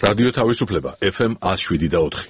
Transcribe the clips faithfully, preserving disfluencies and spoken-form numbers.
რადიო თავისუფლება ეფ ემ one oh seven და four.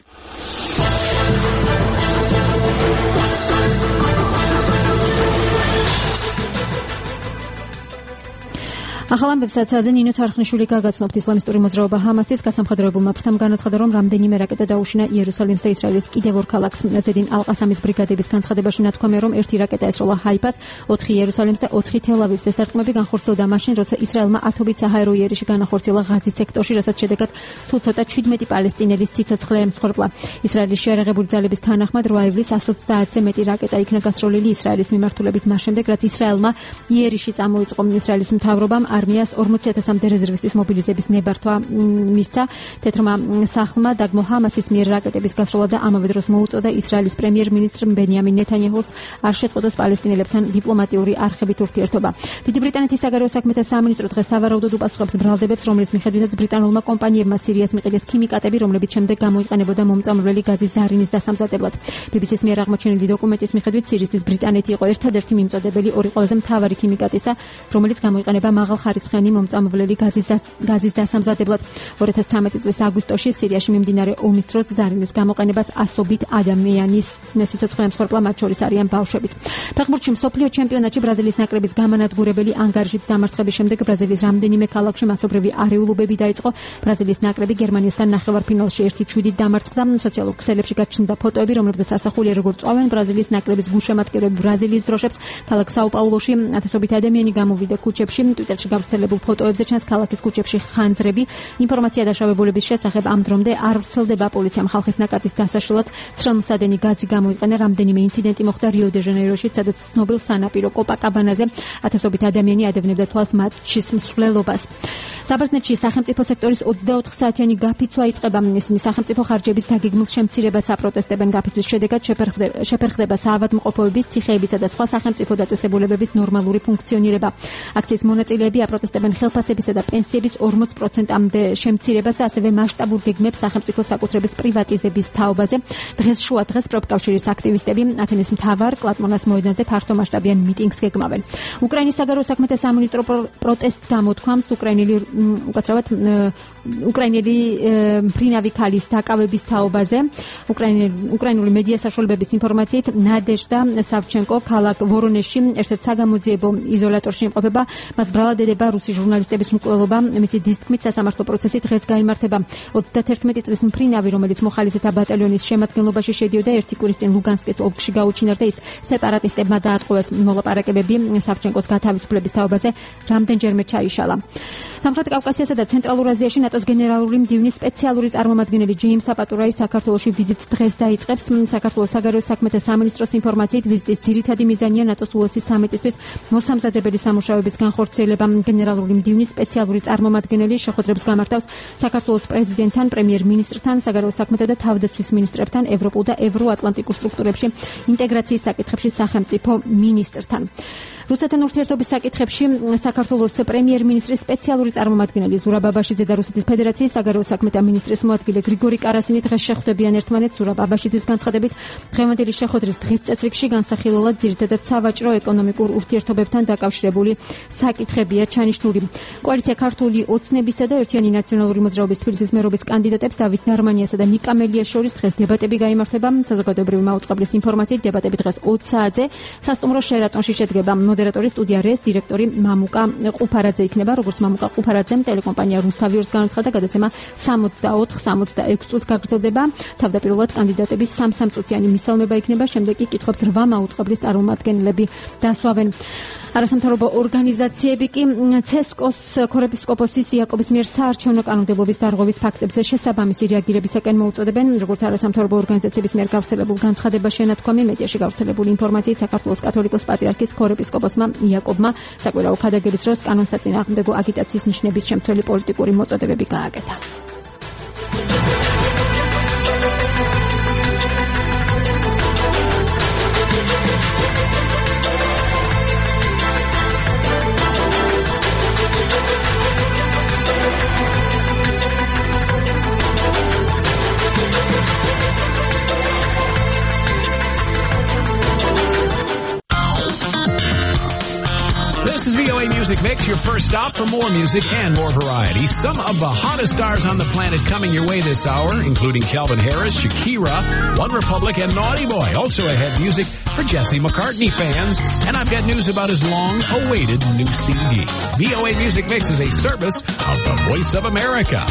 ახალამბებსაც ნინო თარხნიშვილი გაგაცნობთ ისლამისტური მოძრაობა ჰამასის გასამხედროებულმა ფრთამ განაცხადა, რომ რამდენიმე რაკეტა დაუშინა იერუსალიმს და ისრაელის კიდევ ორ ქალაქს. ზედინ ალყასამის ბრიგადების განცხადებაში ნათქვამია, რომ ერთი რაკეტა ესროლა ჰაიფას, ოთხი იერუსალიმს და ოთხი თელ-ავივს. ეს დარტყმები განხორციელდა მაშინ, როცა ისრაელმა ათობით საჰაერო იერიში განახორციელა ღაზის სექტორში, რასაც შედეგად სულ ცოტა შვიდმეტი პალესტინელის სიცოცხლე ემსხვერპლა. ისრაელის შეიარაღებული ძალების თანახმად რვა ივლისს one hundred twenty-ზე მეტი რაკეტა იქნა გასროლილი ისრაელის მიმართულებით მას შემდეგ, რაც ისრაელმა იერიში წამოიწყო. ისრაელის მთავრობამ არმიას ორმოცი ათასამდე რეზერვისტის მობილიზების ნებართვა მისცა. თეთრმა სახლმა დაგმო ჰამასის მიერ რაკეტების გასროლა და ამავე დროს მოუწოდა ისრაელის პრემიერ-მინისტრ ბენიამინ ნეთანიაჰუს არ შეწყვეტოს პალესტინელებთან დიპლომატიური არხებით ურთიერთობა. დიდი ბრიტანეთის საგარეო საქმეთა სამინისტრო დღეს სავარაუდოდ უპასუხებს ბრალდებებს, რომლის მიხედვითაც ბრიტანულმა კომპანიებმა სირიას მიყიდეს ქიმიკატები, რომლებიც შემდეგ გამოიყენებოდა მომწამლელი გაზის ზარინის დასამზადებლად. ბი ბი სის მიერ აღმოჩენილი დოკუმენტის მიხედვით სირისთვის ბრიტანეთი იყო ერთადერთი მიმწოდებელი ორი ყველაზე მთავარი ქიმიკატისა, რომელიც გამოიყენება მაღალ ხარისხიანი მომწამვლელი გაზის გაზის დასამზადებლად. two thousand thirteen წლის აგვისტოში სირიაში მიმდინარე ომის დროს ზარინის გამოყენებას ასობით ადამიანის სიცოცხლე ემსხვერპლა, მათ შორის არიან ბავშვებიც. ფეხბურთში მსოფლიო ჩემპიონატში ბრაზილიის ნაკრების გამანადგურებელი ანგარიშით დამარცხების შემდეგ ბრაზილიის რამდენიმე ქალაქში მასობრივი არეულობები დაიწყო. ბრაზილიის ნაკრები გერმანიასთან ნახევარფინალში one seven დამარცხდა. სოციალურ ქსელებში გაჩნდა ფოტოები, რომლებზეც ასახულია, როგორ წვავენ ბრაზილიის ნაკრების გულშემატკივრები ბრაზილიის დროშებს. ქალაქ საუ-პაულოში ათასობით ადამიანი გამოვიდა ქუჩებში. ტვიტერში გავრცელებულ ფოტოებზე ჩანს ქალაქის ქუჩებში ხანძრები. ინფორმაცია დაშავებულების შესახებ ამ დრომდე არ ვრცელდება. პოლიციამ ხალხის ნაკადის დასაშლად ცრემლსადენი გაზი გამოიყენა. რამდენიმე ინციდენტი მოხდა რიო-დე-ჟანეიროში, სადაც ცნობილ სანაპირო კოპაკაბანაზე ათასობით ადამიანი ადევნებდა თვალს მატჩის მსვლელობას. საბერძნეთში სახელმწიფო სექტორის ოცდაოთხ საათიანი გაფიცვა იწყება. ისინი სახელმწიფო ხარჯების დაგეგმილ შემცირებას აპროტესტებენ. გაფიცვის შედეგად შეფერხდება საავადმყოფოების, ციხეებისა და სხვა სახელმწიფო დაწესებულებების ნორმალური ფუნქციონირება. აქციის მონაწილეები აპროტესტებენ ხელფასებისა და პენსიების ორმოც პროცენტამდე შემცირებას და ასევე მასშტაბურ გეგმებს სახელმწიფო საკუთრების პრივატიზების თაობაზე. დღეს შუა დღეს პროფკავშირის აქტივისტები ათენის მთავარ კლატმონას მოედანზე ფართომასშტაბიან მიტინგს გეგმავენ. უკრაინის საგარეო საქმეთა სამინისტრო პროტესტს გამოთქვამს უკრაინელი უკაცრავად უკრაინელი მფრინავი ქალის დაკავების თაობაზე. უკრაინული მედია საშუალებების ინფორმაციით ნადეჟდა სავჩენკო ქალაქ ვორონეჟში ერთ-ერთ საგამოძიებო იზოლატორში იმყოფება. მას ბრალად ედება რუსი ჟურნალისტების მკვლელობა. მისი დისკმით სასამართლო პროცესი დღეს გაიმართება. ოცდაათერთმეტი წლის მფრინავი, რომელიც მოხალისეთა ბატალიონის შემადგენლობაში შედიოდა, ერთი კვირის წინ ლუგანსკის ოლქში გაუჩინარდა. ის სეპარატისტებმა დაატყვევეს. მოლაპარაკებები სავჩენკოს გათავისუფლების თაობაზე რამდენჯერმე ჩაიშალა. სამხრეთ კავკასიასა და ცენტრალურ აზიაში ნატოს გენერალური მდივნის სპეციალური წარმომადგენელი ჯეიმს აპატურაი საქართველოში ვიზიტს დღეს დაიწყებს. საქართველოს საგარეო საქმეთა სამინისტროს ინფორმაციით ვიზიტის ძირითადი მიზანია ნატოს უელსის სამიტისთვის მოსამზადებელი სამუშაოების განხორციელება. გენერალური მდივნის სპეციალური წარმომადგენელი შეხვედრებს გამართავს საქართველოს პრეზიდენტთან, პრემიერ-მინისტრთან, საგარეო საქმეთა და თავდაცვის მინისტრებთან, ევროპულ და ევროატლანტიკურ სტრუქტურებში ინტეგრაციის საკითხებში სახელმწიფო მინისტრთან. რუსეთთან ურთიერთობის საკითხებში საქართველოს პრემიერ-მინისტრის სპეციალური წარმომადგენელი ზურაბ აბაშიძე და რუსეთის ფედერაციის საგარეო საქმეთა მინისტრის მოადგილე გრიგორი კარასინი დღეს შეხვდებიან ერთმანეთს. ზურაბ აბაშიძის განცხადებით, დღევანდელი შეხვედრის დღის წესრიგში განსახილველად ძირითადად სავაჭრო ეკონომიკურ ურთიერთობებთან დაკავშირებული საკითხებია ჩანიშნული. კოალიცია ქართული ოცნებისა და ერთიანი ნაციონალური მოძრაობის თბილისის მერობის კანდიდატებს დავით ნარმანიასა და ნიკა მელიას შორის დღეს დებატები გაიმართება. საზოგადოებრივი მაუწყებლის ინფორმაციით დებატები დღეს ოცი საათზე სასტუმრო შერატონში შედგება. მოდერატორი სტუდია რეს დირექტორი მამუკა ყუფარაძე იქნება. როგორც მამუკა ყუფარაძემ ტელეკომპანია რუსთავიორს განაცხადა, გადაცემა სამოცდაოთხ სამოცდაექვსი წუთს გაგრძელდება. თავდაპირველად კანდიდატების სამ-სამ წუთიანი მისალმება იქნება, შემდეგ კი კითხვებს რვა მაუწყებლის წარმომადგენლები დასვავენ. არასამთავრობო ორგანიზაციები კი ცესკოს ქორეპისკოპოსის იაკობის მიერ საარჩევნო კანონმდებლობის დარღვევის ფაქტებზე შესაბამისი რეაგირებისაკენ მოუწოდებენ. როგორც არასამთავრობო ორგანიზაციების მიერ გავრცელებულ განცხადებაში ენათქვამი, მედიაში გავრცელებული ინფორმაციით საქართველოს კათოლიკოს პატრიარქის ქორეპისკოპოსმა იაკობმა საკვირაო ქადაგების დროს კანონსაწინააღმდეგო აგიტაციის ნიშნების შემცველი პოლიტიკური მოწოდებები გააკეთა. This is V O A Music Mix, your first stop for more music and more variety. Some of the hottest stars on the planet coming your way this hour, including Calvin Harris, Shakira, One Republic, and Naughty Boy. Also ahead, music for Jesse McCartney fans. And I've got news about his long-awaited new C D. V O A Music Mix is a service of the Voice of America.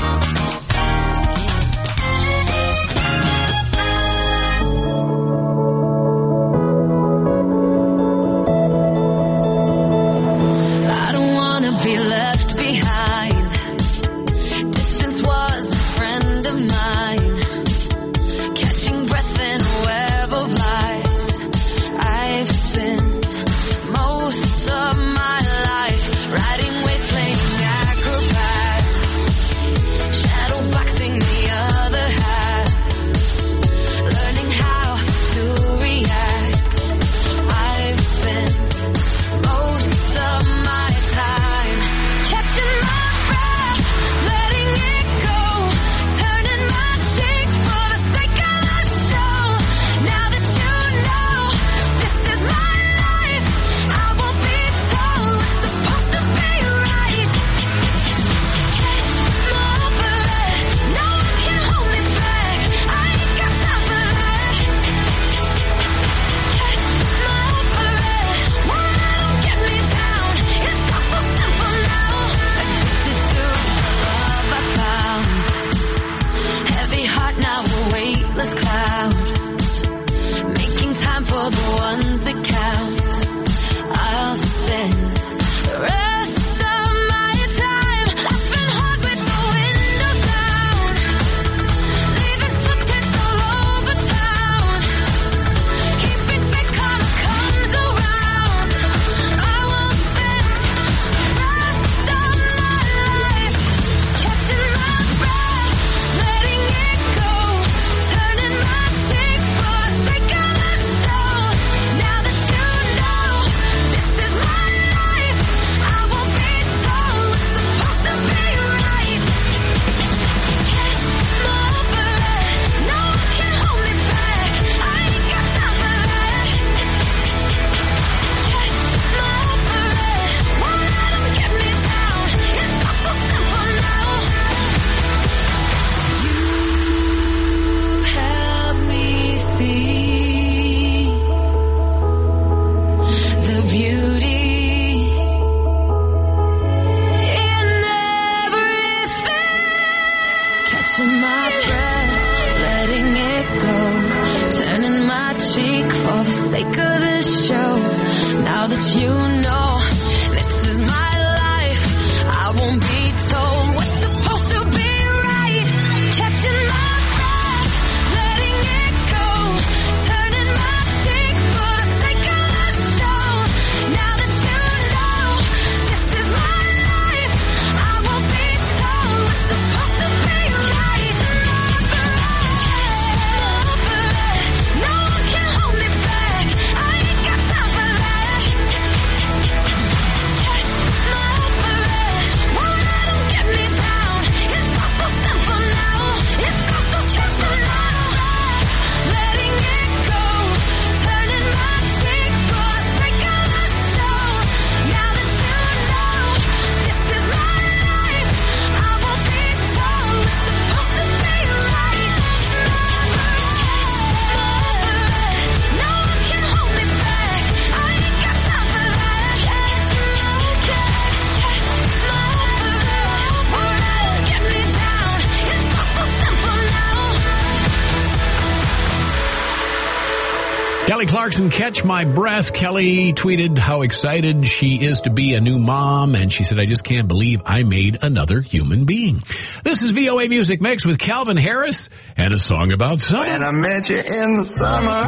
Kelly Clarkson, Catch My Breath. Kelly tweeted how excited she is to be a new mom, and she said, I just can't believe I made another human being. This is V O A Music Mix with Calvin Harris and a song about summer. When I met you in the summer,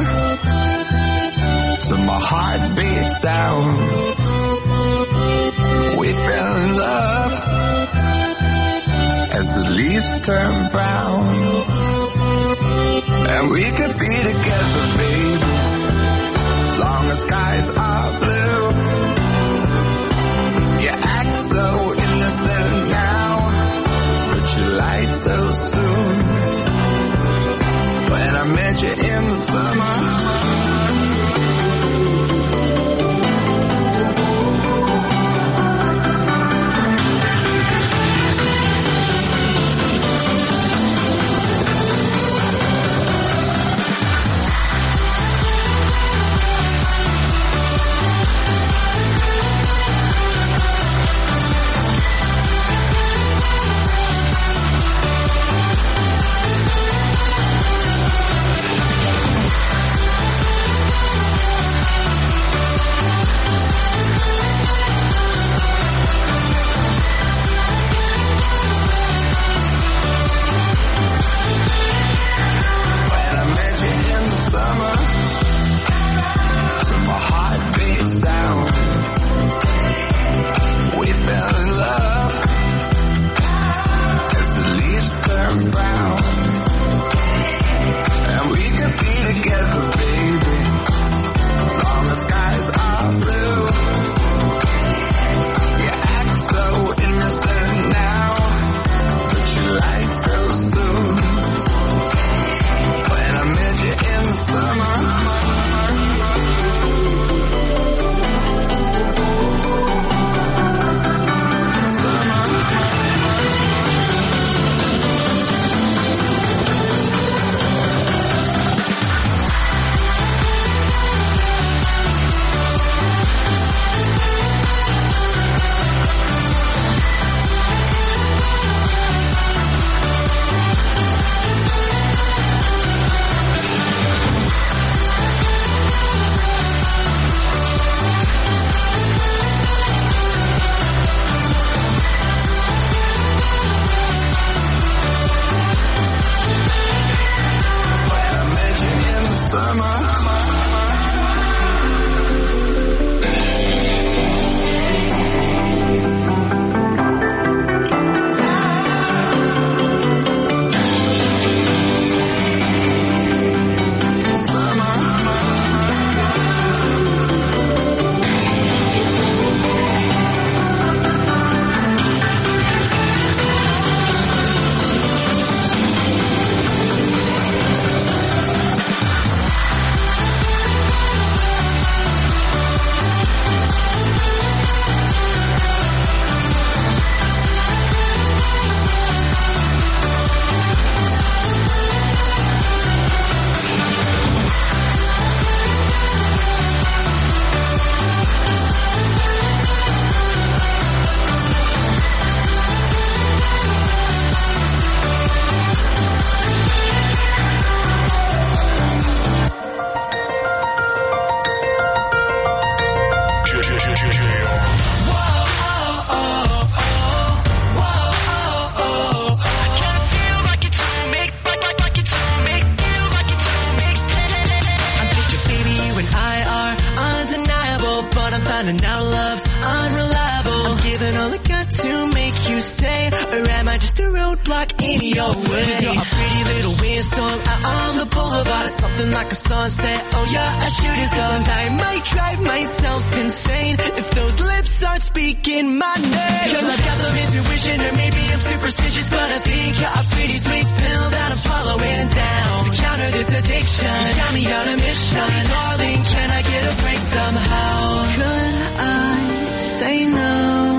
to my heartbeat sound, we fell in love as the leaves turn brown, and we could be together, baby, as long as skies are blue. You act so innocent now, but you lied so soon. When I met you in the summer, finding out love's unreliable. I'm giving all I got to make you stay, or am I just a roadblock in your way? 'Cause you're a pretty little windstorm out on the boulevard. It's something like a sunset. Oh, you're a shooting star. And I might drive myself insane if those lips aren't speaking my name. 'Cause I've got some intuition, or maybe I'm superstitious, but I think you're a pretty sweet pill that I'm swallowing down. To counter this addiction, you got me on a mission. Darling, can I get a break somehow? Could I say no?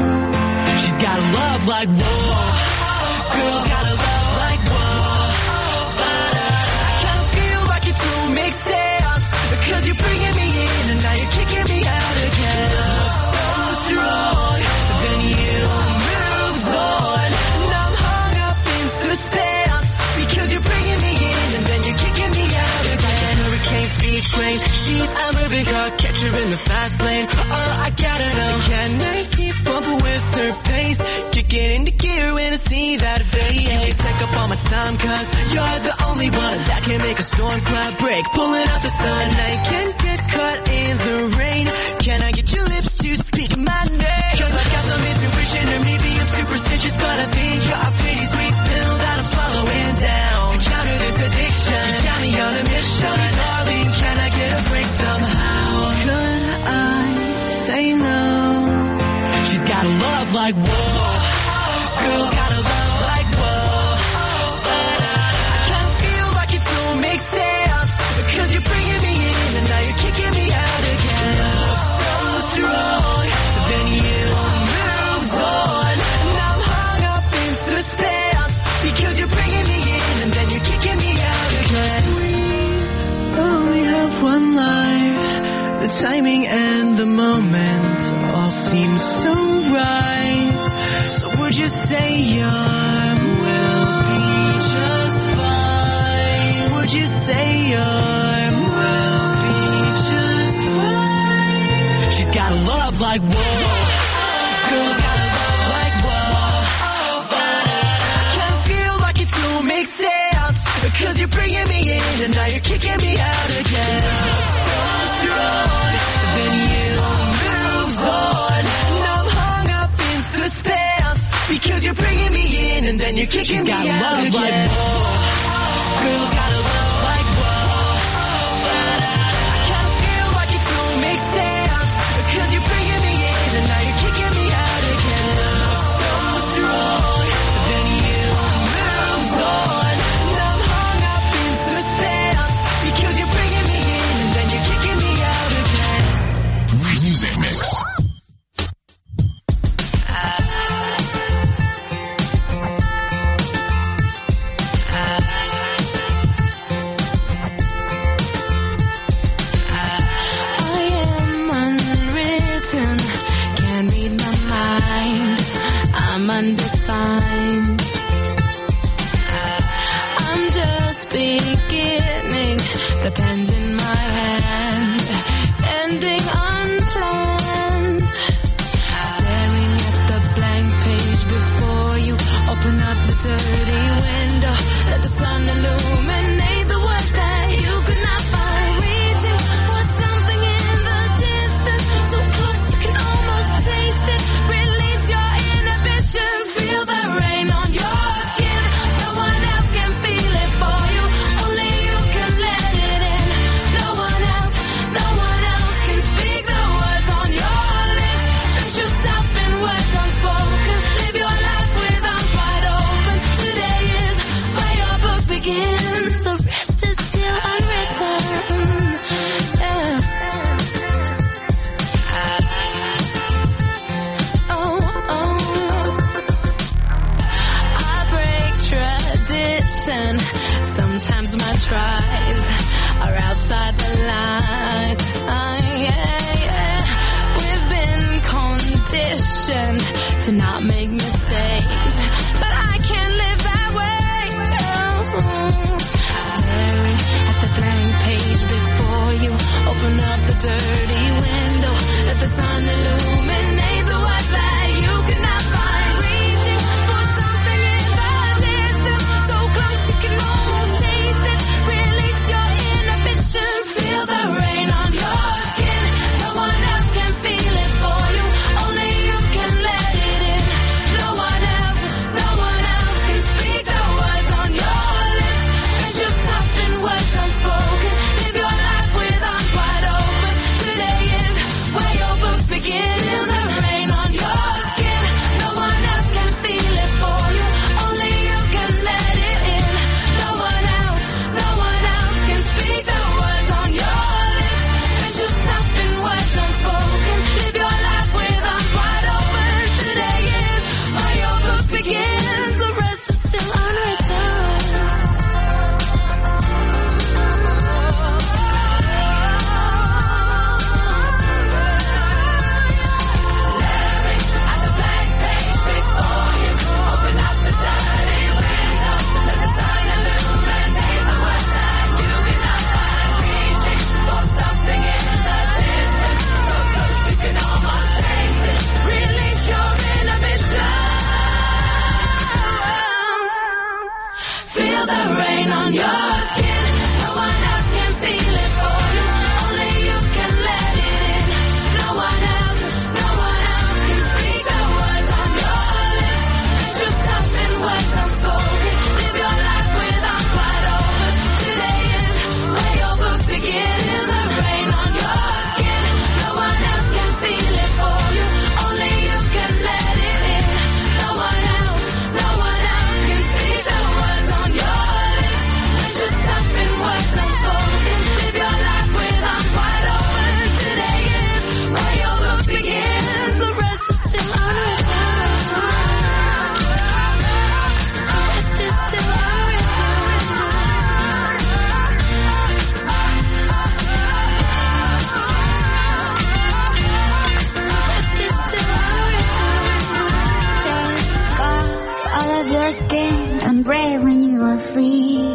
She's got a love like whoa. Girls got a love like whoa. But I kind of feel like it don't make sense, because you're bringing me in and now you're kicking me out again. Love so strong, then you move on, and I'm hung up in suspense, because you're bringing me in and then you're kicking me out again. Hurricane speed train, she's a moving car, catch her in the fast lane. Oh, I gotta know, can I keep up with her pace? Kicking into gear when I see that face. You can take up all my time, 'cause you're the only one that can make a storm cloud break, pulling out the sun. And I can't get caught in the rain. Can I get your lips to speak my name? 'Cause I got some intuition, or maybe I'm superstitious, but I think you're a pretty sweet pill that I'm swallowing down. To counter this addiction, you got me on a mission. Darling, can I get a break somehow? Could I say no? She's got a love like whoa. Girls got a love like whoa. But I kind of feel like it don't make sense, because you're bringing me in and now you're kicking me out again. Love so strong, then you move on, and I'm hung up in suspense, because you're bringing me in and then you're kicking me out again. We only have one life. The timing and the moment all seem so right. So would you say your will be just fine? Would you say your will be just fine? She's got a love like whoa. Girls got a love like whoa. But I can't feel like it don't make sense, because you're bringing me in and now you're kicking me out again. So strong, then you move on, and I'm hung up in suspense, because you're bringing me in and then you're kicking me out love again. Like whoa. Girls got a love like whoa. But I can't feel like it don't make sense, because you're bringing me in and now you're kicking me out again. So strong, then you move on, and I'm hung up in suspense, because you're bringing me in and then you're kicking me out again. Music Mix. Undefined. I'm just beginning, the pen's in my hand, ending unplanned. Staring at the blank page before you, open up the dirty window, let the sun illuminate the words that you could not find. Reaching for something in the distance, so close you can almost taste it. Release your inhibitions. Feel the rain on your skin. No one else can feel it for you. Only you can let it in. No one else, no one else can speak the words on your lips. Drench yourself in words unspoken. Live your life with arms wide open. Today is where your book begins. The rest is still unwritten. Yeah. Oh, oh. Sometimes my tries are outside the line. Uh, yeah, yeah. We've been conditioned to not make mistakes, but I can't live that way. Oh. Staring at the blank page before you, open up the dirty window, let the sun illuminate the words that you could not find. Reaching for something in the distance, so close you can almost taste it. Release your inhibitions, feel the rain on your skin. No one else can feel it skin and brave when you are free.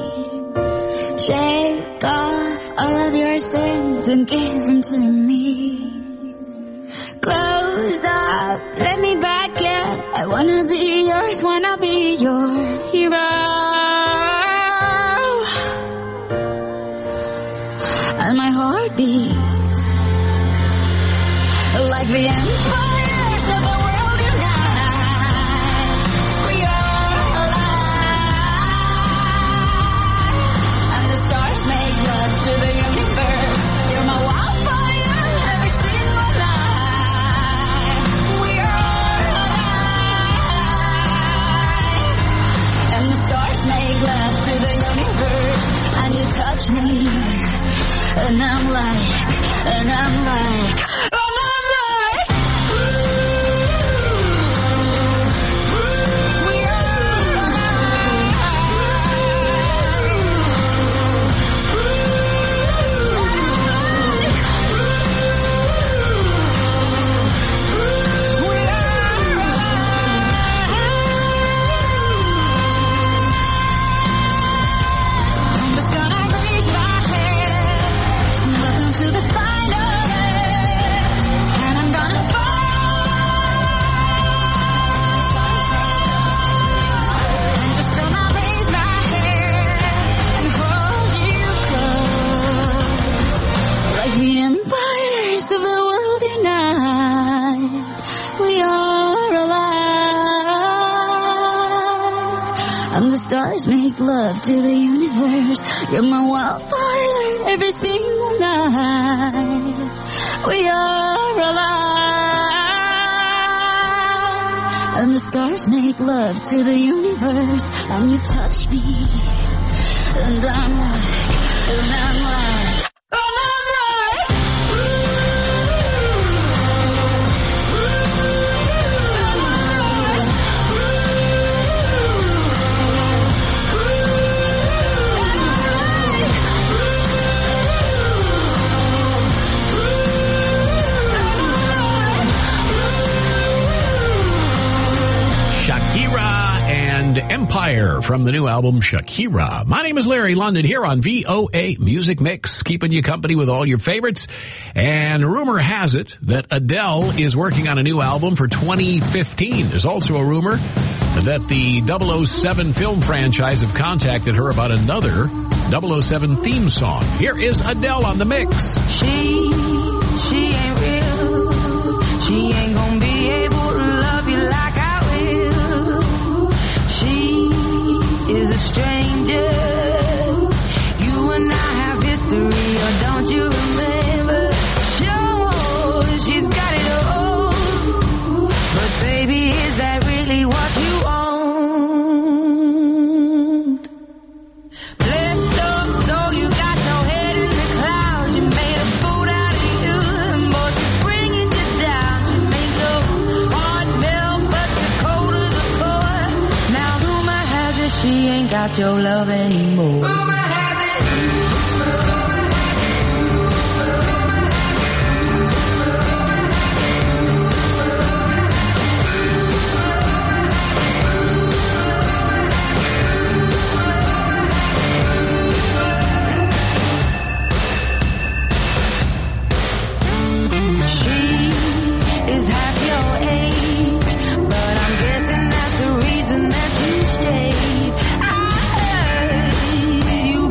Shake off all of your sins and give them to me. Close up, let me back in. I wanna be yours, wanna be your hero. And my heart beats like the empires of the world unite. We are alive, and the stars make love to the universe. You're my wildfire every single night. We are alive, and the stars make love to the universe. And you touch me, and I'm like, and I'm like, and I'm like, we are I'm just gonna raise my head, welcome to the final edge, and I'm gonna fall. I'm just gonna raise my head and hold you close, like the empires of the world unite. We are alive, and the stars make love to the universe. You're my wildfire every single night. We are alive, and the stars make love to the universe. And you touch me, and I'm like, and I'm like, and I'm like, Shakira and Empire from the new album Shakira. My name is Larry London here on V O A Music Mix, keeping you company with all your favorites. And rumor has it that Adele is working on a new album for twenty fifteen. There's also a rumor that the double oh seven film franchise have contacted her about another double oh seven theme song. Here is Adele on the mix. She, she ain't real. She ain't gonna be able to love you like I will. She is a stranger. You and I have history, or don't you remember? Sure, she's got it all. But baby, is that really what you want? Blessed up, so you got your head in the clouds. You made a fool out of you, and boy, she's bringing you down. She make your heart melt, but you're cold as a core. Now rumor has it she ain't got your love anymore. Rumor has is half your age, but I'm guessing that's the reason that you stayed. I heard you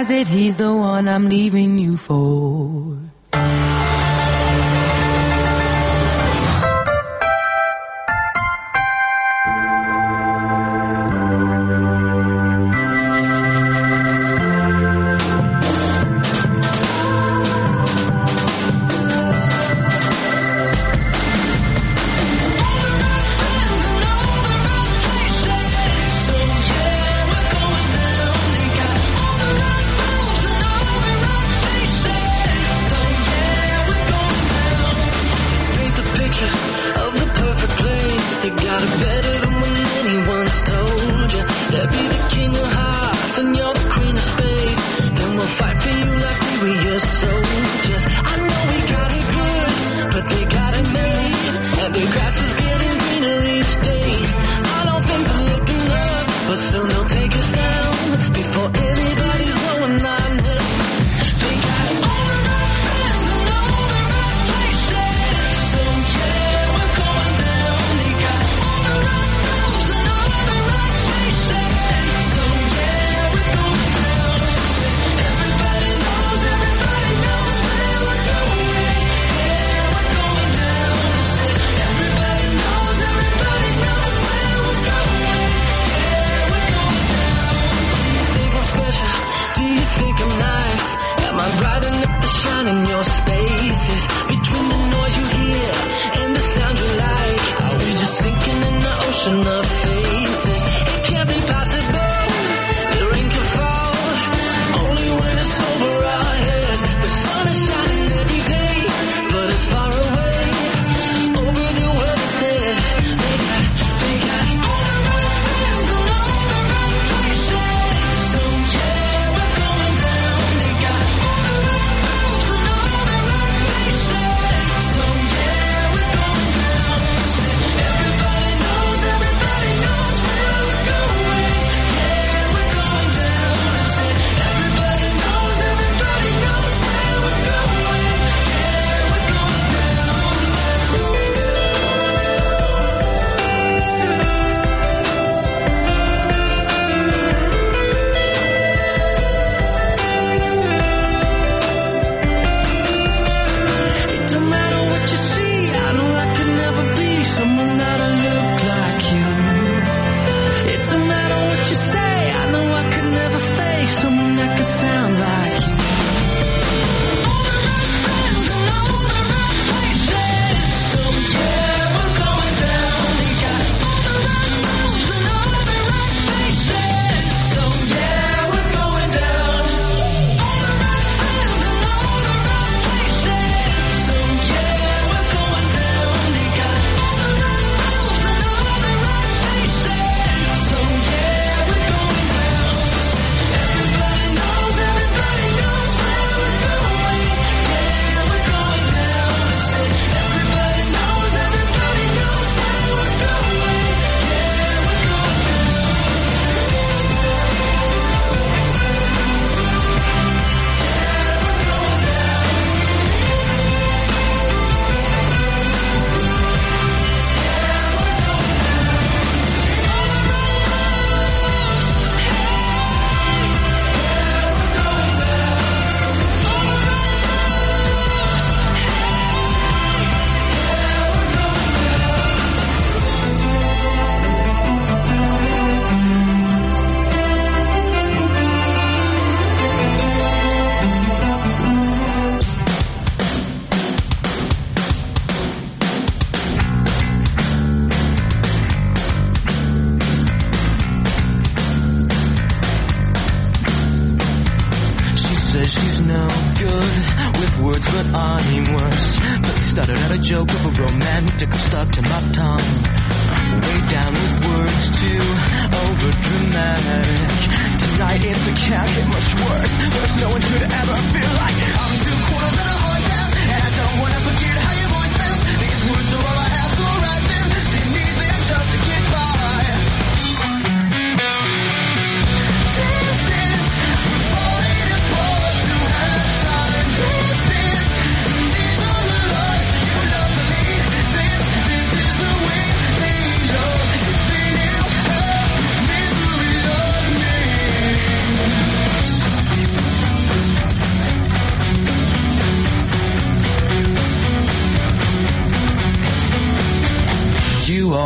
that he's the one I'm leaving you for.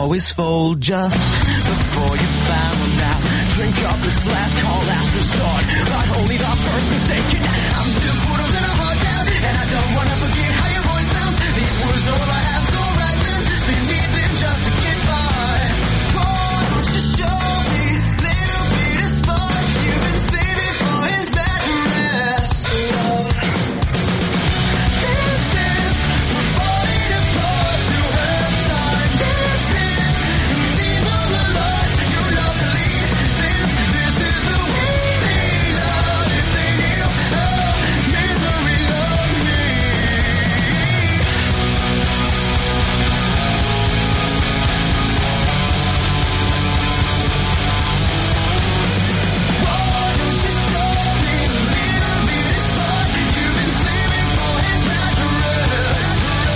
always fold just before you found out. Drink up, it's last call, last resort, but only the first mistake. I'm two quarters and a heart down, and I don't wanna forget how your voice sounds. These words are all I have, so right then, so you need them just to get by. Why don't you show me little bit of spark you've been saving for his bad rest? Dance, dance, we're falling apart to have time. Dance, dance, these are the lies you love to lead. Dance, this is the way they love. If they knew how misery loved me. Why don't you show me a little bit of spark you've been saving for his mattress?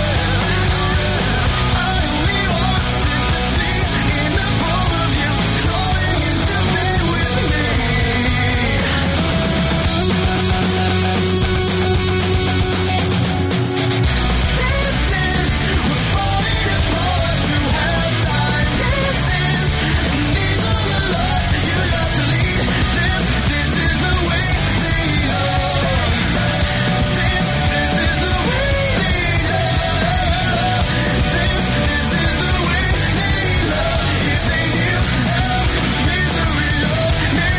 I only want sympathy in the form of you crawling into bed with me. Dance, dance, we're falling apart to have time. Dance, dance, these are the lies you love to lead. Dance, this is the way they love. Dance, this is the way they love. Dance, this is the way they love. If they knew how misery loved me.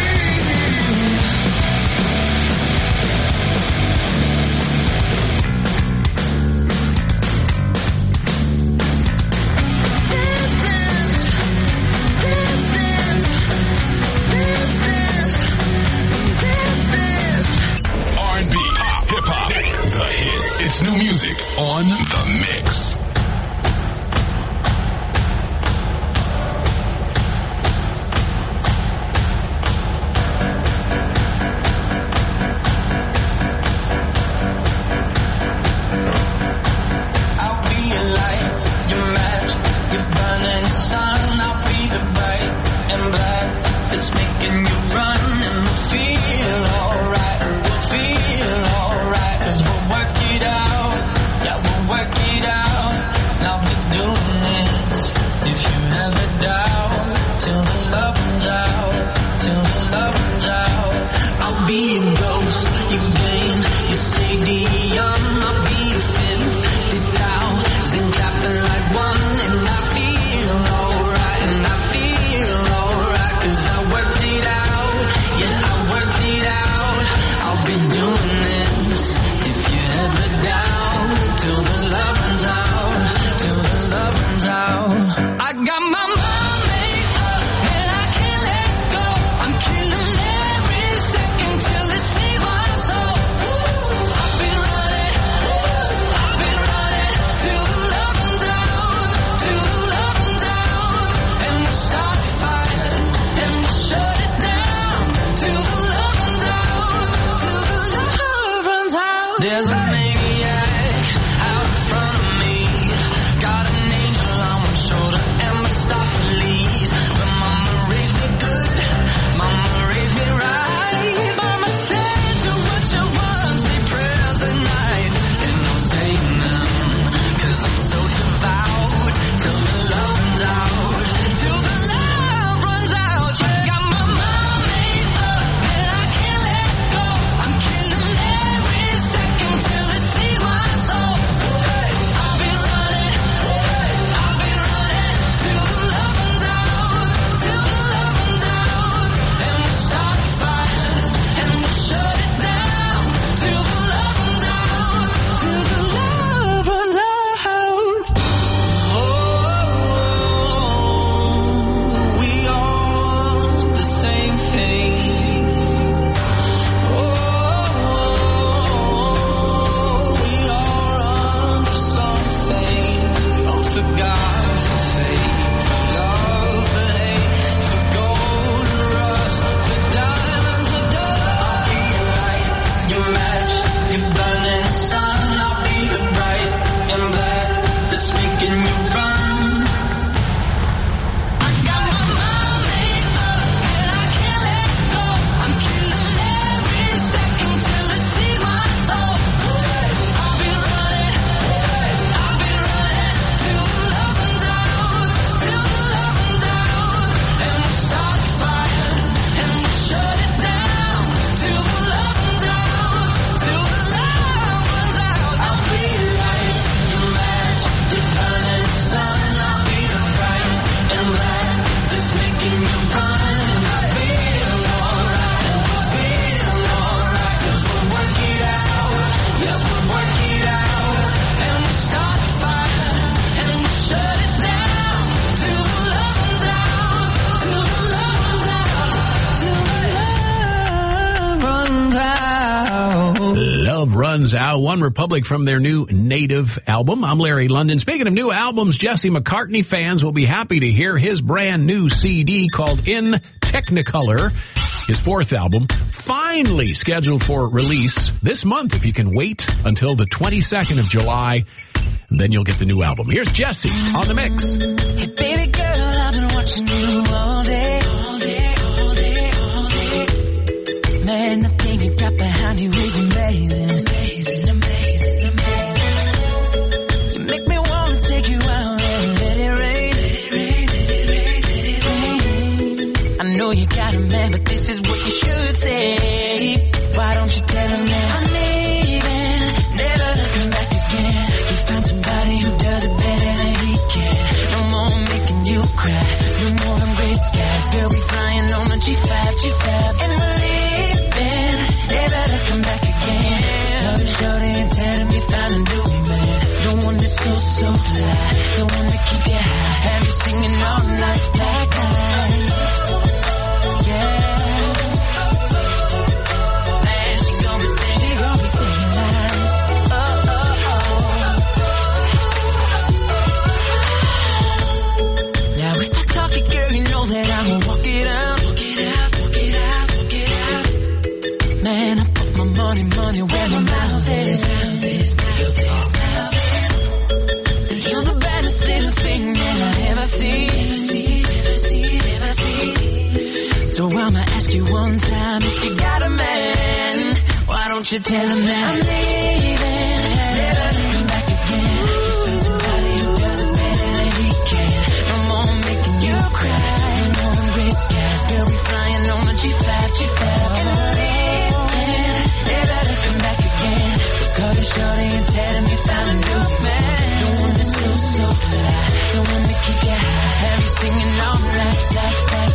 Dance, dance, dance, dance, dance, dance, dance, dance. R and B, pop, hip hop, dance, the hits. It's new music on The Mix. I'll be your light, your match, your burning sun. I'll be the bright and black that's making you run, and we'll feel alright. We'll feel alright, 'cause we'll work it out. Yeah, we'll work it out. And I'll be doing this if you ever doubt. Till the love runs out, till the love runs out. I'll be your ghost, your bane, your stadium. I'll be your fifty thousand clapping like one, and I feel alright, and I feel alright, 'cause I worked it out. Yeah, I worked it out. I'll runs out. One Republic from their new Native album. I'm Larry London. Speaking of new albums, Jesse McCartney fans will be happy to hear his brand new C D called In Technicolor. His fourth album, finally scheduled for release this month. If you can wait until the twenty-second of July, then you'll get the new album. Here's Jesse on the mix. Hey, baby girl, I've been watching you all day, all day, all day, all day. Man, the thing you got behind you is amazing, amazing, amazing, amazing. You make me want to take you out and let it rain, let it rain, let it rain, let it rain. I know you got a man, but this is what you should say. Why don't you tell him that I'm leaving, never looking back again. You found somebody who does it better than he can. No more making you cry, no more them gray skies. Girl, we flying on the G five, G five, and we're leaving, never looking back again. Love is shorty and telling me find a new man. The one that's so, so fly, the one that keep you high, have you singing all night like I. Money, money, where my mouth is, mouth is, mouth is, mouth is. And you're the baddest little thing that I ever see, ever see, ever see, ever see. So I'ma ask you one time, if you got a man, why don't you tell him that I'm leaving, never looking back again. You found somebody who does it better than he can. No more making you cry, no more gray skies. Girl, we flying on the G five, G five, and we're leaving, never looking back again. So call you shorty and tell him you found a new man. The one that's so, so fly, the one that keep you high, have you singing all night like that.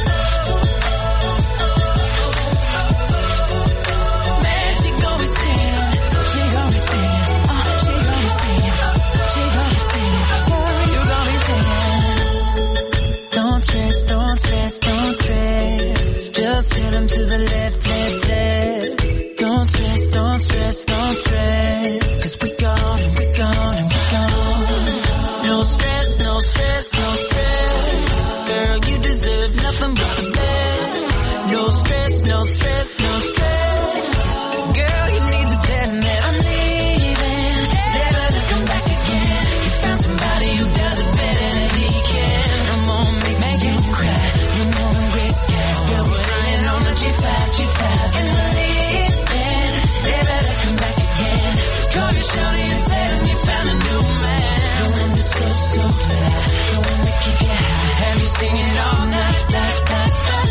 Man, she gon' be singing, she gon' be singing, oh, she gon' be singing, she gon' be singing, oh, you gon' be singing. Don't stress, don't stress, don't stress, just hit him to the left, left, left. Don't stress, don't stress, don't stress, cause we gone and we gone and we gone. No stress, no stress, no stress, girl, you deserve nothing but the best. No stress, no stress, no stress, girl, you need to tell me that I'm leaving, never looking back again. You found somebody who does it better than he can. No more make, make you cry, no more gray skies. Girl, we're flying on the G five, G five, and we're leaving, never looking back again. So call your shorty and tell him you found a new man. The one that's so, so fly, the one that keep you high, have you singing all night like that.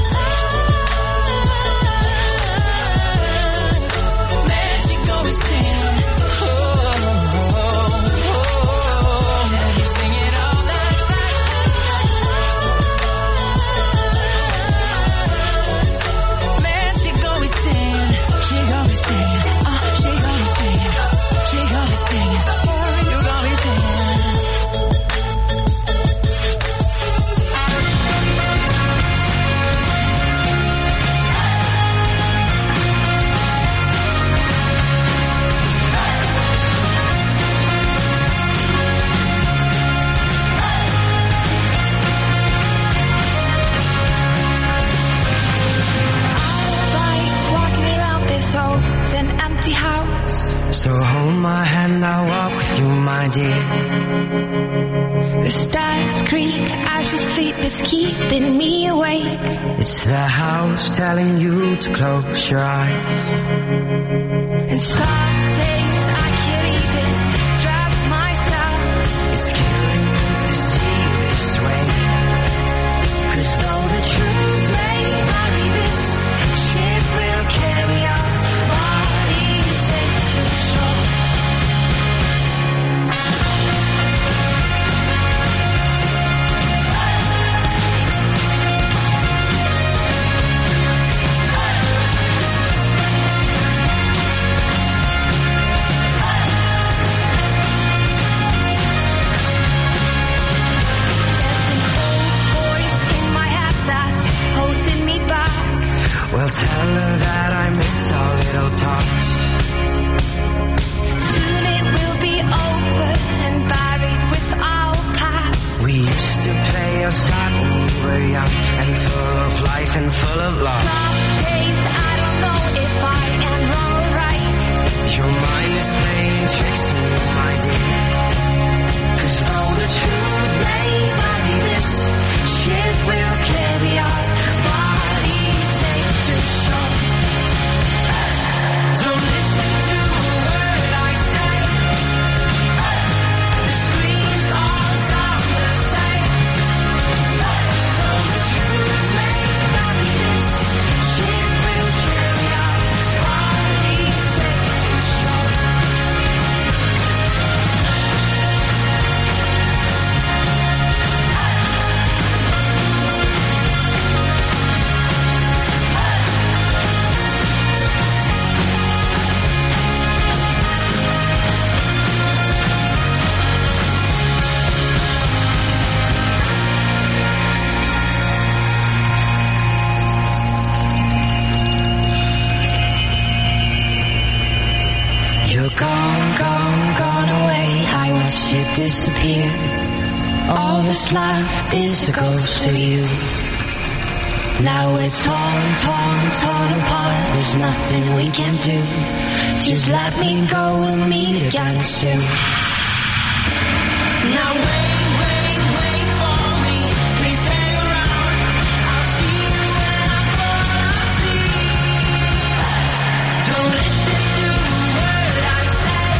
Man, she gon' be singing, oh, oh, oh, oh. Have you singing all night like that. Man, she gon' be singing, she gon' be singing, oh, she gon' be singing, she gon' be singing, oh, you gon' be singing. Like walking around this old and empty house. So hold my hand, I'll walk with you, my dear. The stars creak as you sleep, it's keeping me awake. It's the house telling you to close your eyes. And some days I can't even trust myself. It's killing me to see you this way. Cause though the truth may vary, this ship will carry on. Body safe to shore. Well, tell her that I miss our little talks. Soon it will be over and buried with our past. We used to play outside when we were young and full of life and full of love. Some days I don't know if I am wrong or right. Your mind is playing tricks on you, my dear. 'Cause though the truth may vary, this ship will carry our bodies safe to shore. Don't listen to a word I say. The screams all sound the same. Though the truth may vary, this ship will carry our bodies safe to shore. You're gone, gone, gone away. I watched you disappear. All that's left is a ghost of you. Now we're torn, torn, torn apart. There's nothing we can do. Just let me go, we'll meet again soon. Now wait, wait, wait for me. Please hang around. I'll see you when I fall asleep. Don't listen to a word I say.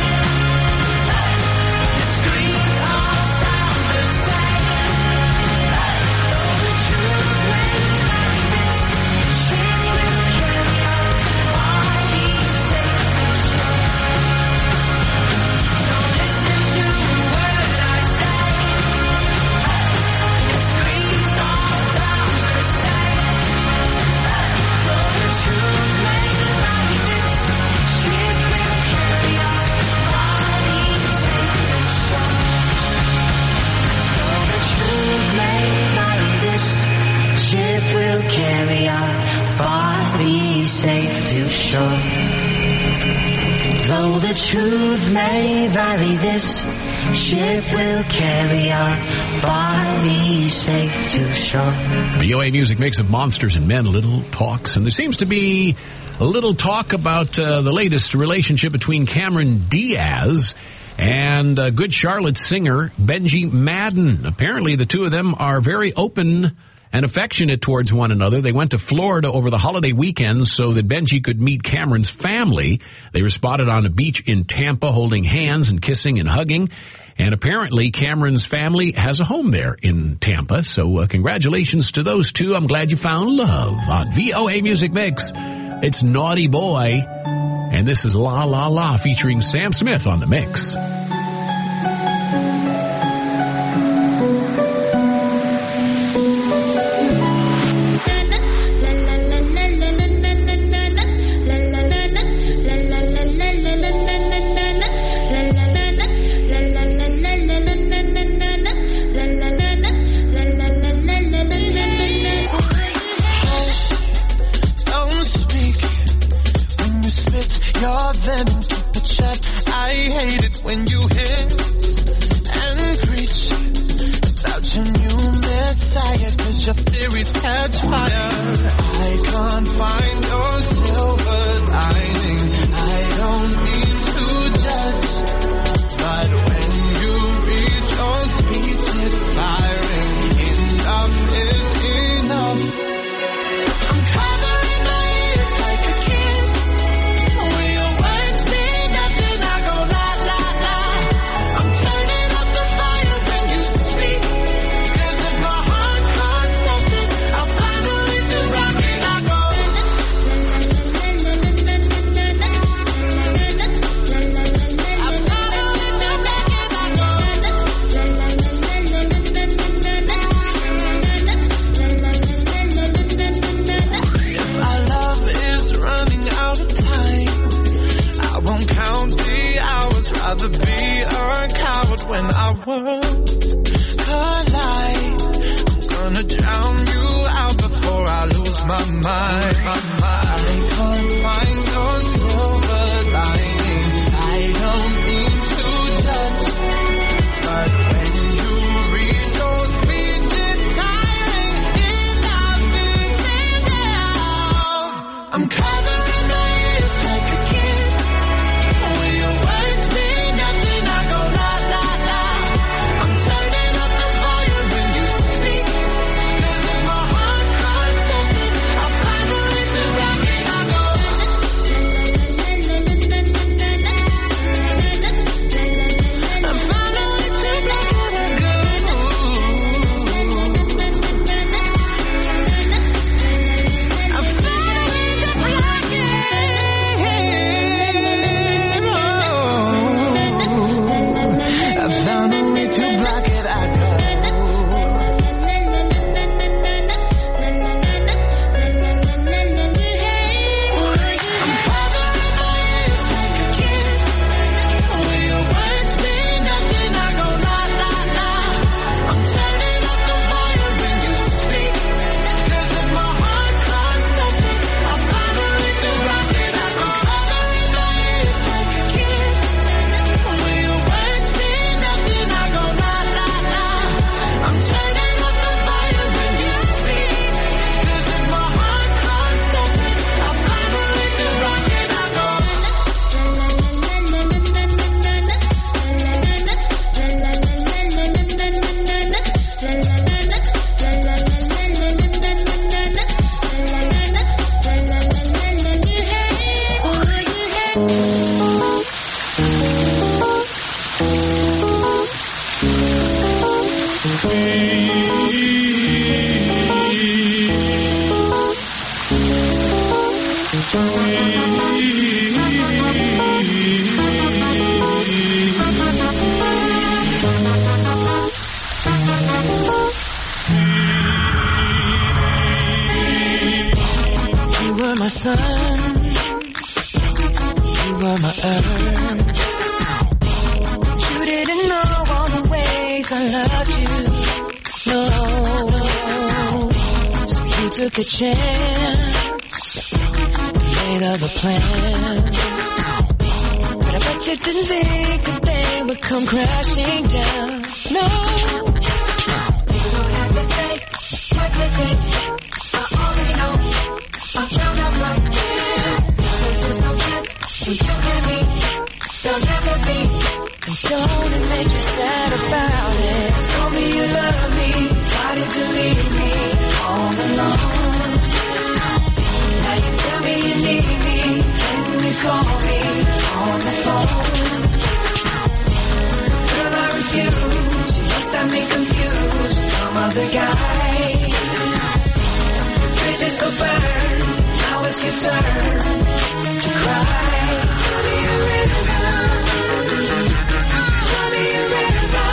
The screams all sound the same. Though the truth may vary, this ship will carry our bodies safe to shore. Don't listen to a word I say. The screams all sound the same. Though the truth may vary, this ship will carry our bodies safe to shore. Though the truth may vary, this ship will carry our bodies safe to shore. Though the truth may vary, this ship will carry our bodies safe to shore. V O A Music Mix of Monsters and Men, Little Talks. And there seems to be a little talk about uh, the latest relationship between Cameron Diaz and uh, good Charlotte singer Benji Madden. Apparently the two of them are very open and affectionate towards one another. They went to Florida over the holiday weekend so that Benji could meet Cameron's family. They were spotted on a beach in Tampa holding hands and kissing and hugging. And apparently Cameron's family has a home there in Tampa. So uh, congratulations to those two. I'm glad you found love on V O A Music Mix. It's Naughty Boy. And this is La La La featuring Sam Smith on the mix. When you hiss and preach about your new messiah, 'cause your theories catch fire. I can't find your silver lining. I don't mean to judge, but when you read your speech, it's firing. Enough is enough. I'm covering my ears like a kid. When your words mean nothing, I go la la la. I'm turning up the fire when you speak. 'Cause if my heart can't stop it, I'll find a way to rock it. I go. I've got a way to rock it. I go. If our love is running out of time, I won't count the hours. Rather be a coward when our worlds collide. I'm gonna drown you out before I lose my mind. I can't find your silver lining. were my sun, you were my earth. You didn't know all the ways I loved you, no. So you took a chance, made other plans. But I bet you didn't think that they would come crashing down, no. You don't have to say what you think, I already know. I'm down, I'm right there. There's just no chance for you and me, there'll never be. And don't it make you sad about it? Told me you love me, why did you leave me all alone? Now you tell me you need me, can you call me on the phone? Girl, I refuse, you must have me confused with some other guy. Bridges go burn, now it's your turn to cry. Tell me a river, tell me a river,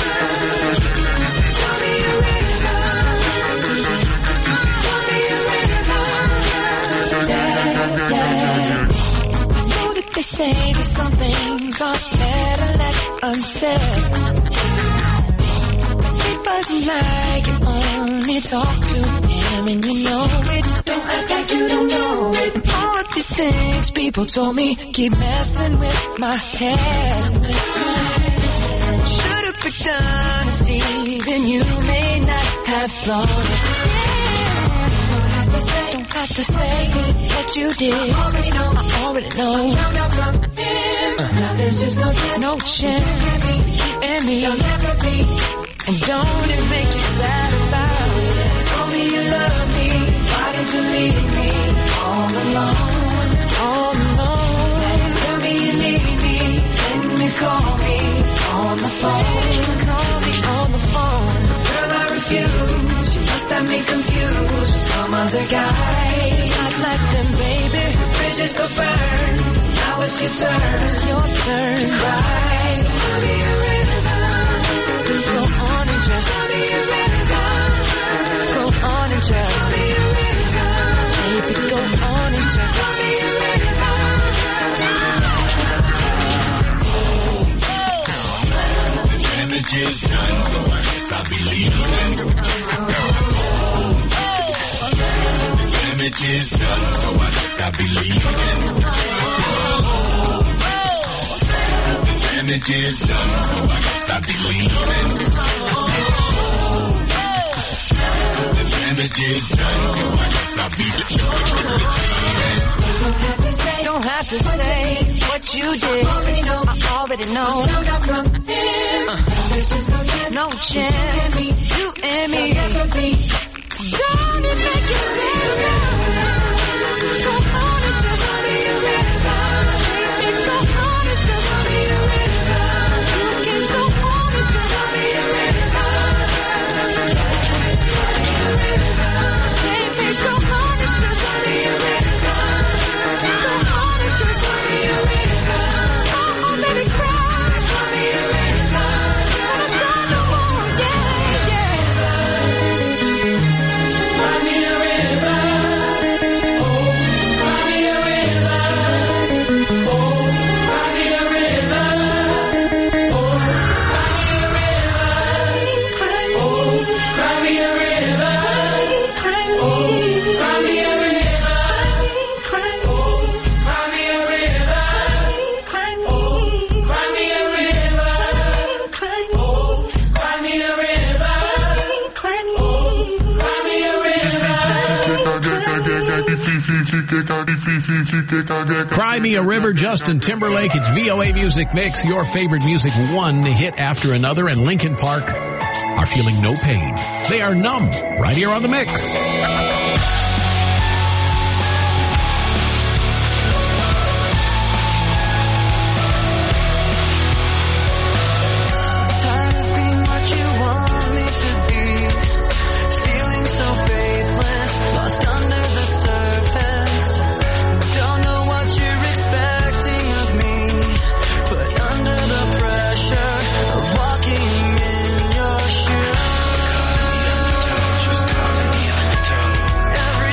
tell me a river, tell me a river. Yeah, yeah. I know that they say that some things are better left unsaid. It wasn't like you only talk to him and you know it. Don't act like you don't know it. All of these things people told me keep messing with my head. Should've picked honesty, then you may not have thought it. Don't have to say, don't have to say what you did. I already know, I already know. Found out from him. Uh, now there's just no chance, no chance. You and me, you'll never be. And don't it make you sad about it? Told me you love me, why did you leave me all alone? All alone. Tell me you need me, can you call me on the phone? Call me on the phone. Girl, I refuse, you must have me confused with some other guy. Not like them, baby. Bridges go burn, now it's your turn. It's your turn to cry. So tell me a river, go on and just tell me a river. Go on and just tell me a river. Baby, go on and just tell me a river. The damage is done, so I guess I'll be leaving. The damage is done, so I guess I'll be leaving. The damage is done, so I guess I'll be leaving. The damage is done, so I guess I'll be leaving. Don't have to say, don't have to say what you did. I already know, I already know. Found out from him. Uh, There's just no chance, no chance. You and me, never be. Don't it make you sad? Go on and just tell me a river. Go on and just tell me a river. You can go on and just tell me a river. Baby, go on and just tell me a river. Go on and just tell me a river. Oh, let me cry. Tell me a river. But I'm not no more. Yeah, yeah. Cry me a river. Oh, cry me a river. Oh, cry me a river. Oh, cry me a river. Oh, cry me a river. Oh, cry me a river. Oh, cry me a river. Oh, cry me a river. Oh, cry me a river. Oh, cry me a river. Cry Me a River, Justin Timberlake. It's V O A Music Mix, your favorite music, one hit after another, and Linkin Park are feeling no pain. They are numb, right here on the mix. Tired of being what you want me to be. Feeling so faithless, lost under the surface. Don't know what you're expecting of me, but under the pressure of walking in your shoes. Every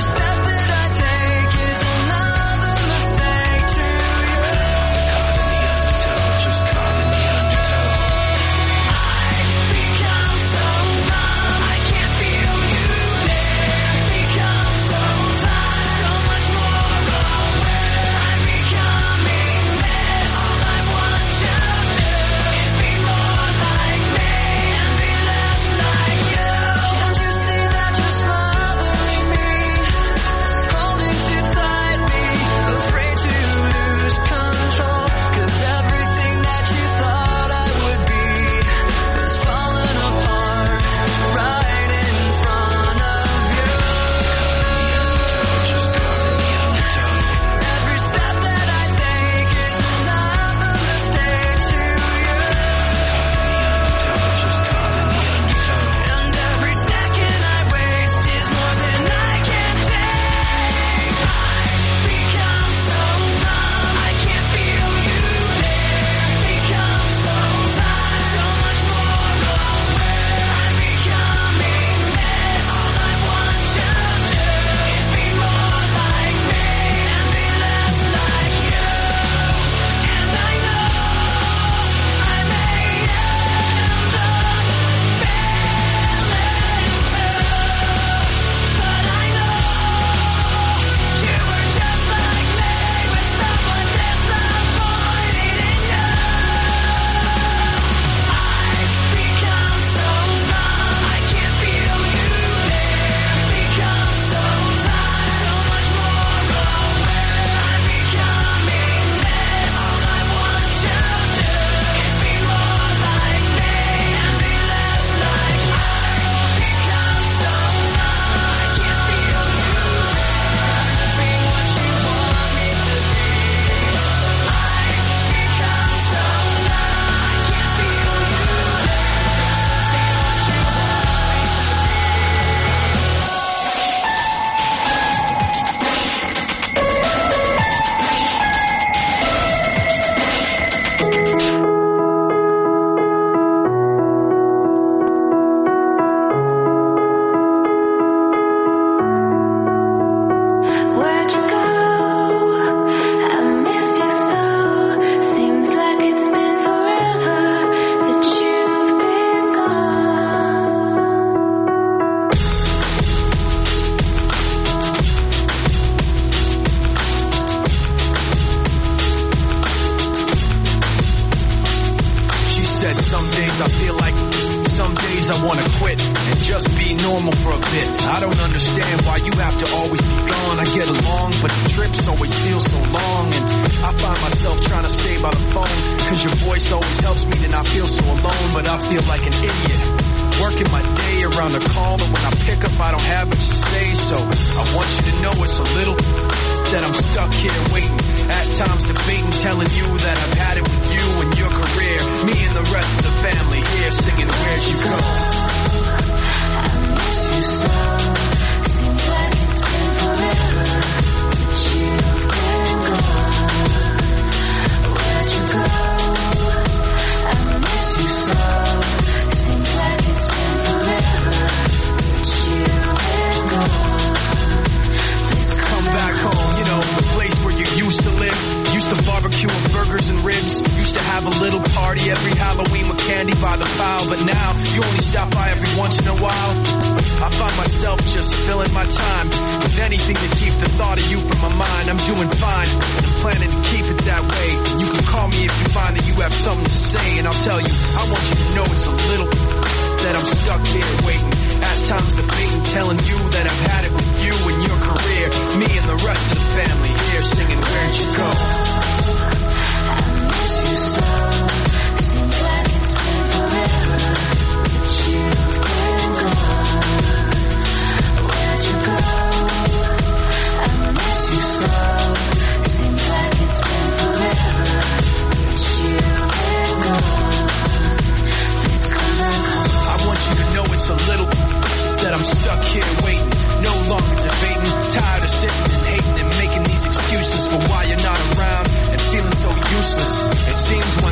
cause I feel like some days I wanna quit and just be normal for a bit. I don't understand why you have to always be gone. I get along, but the trips always feel so long. And I find myself trying to stay by the phone, cause your voice always helps me to not feel so alone. But I feel like an idiot, working my day around the call, but when I pick up I don't have much to say. So I want you to know it's a little that I'm stuck here waiting, at times debating, telling you that I've had it with you and your career, me and the rest of the family here singing Where'd You Go? I miss you so. Seems like it's been forever that you've been gone. Where'd you go? I miss you so. Seems like it's been forever that you've been gone. Please come back home, you know, the place where you used to live. Used to barbecue and burgers and ribs. Used to have a little party every Halloween with candy by the pile. But now, you only stop by every once in a while. I find myself just filling my time with anything to keep the thought of you from my mind. I'm doing fine, and I'm planning to keep it that way. You can call me if you find that you have something to say, and I'll tell you, I want you to know it's a little that I'm stuck here waiting, at times debating, telling you that I've had it with you and your career, me and the rest of the family here singing Where'd You Go? I miss you so. Seems like it's been forever that you've been gone. Where'd you go? I miss you so. Seems like it's been forever that you've been gone. Please come back home. I want you to know it's a little that I'm stuck here waiting, no longer debating, tired of sitting and hating and making these excuses for why you're not around and feeling so useless. It seems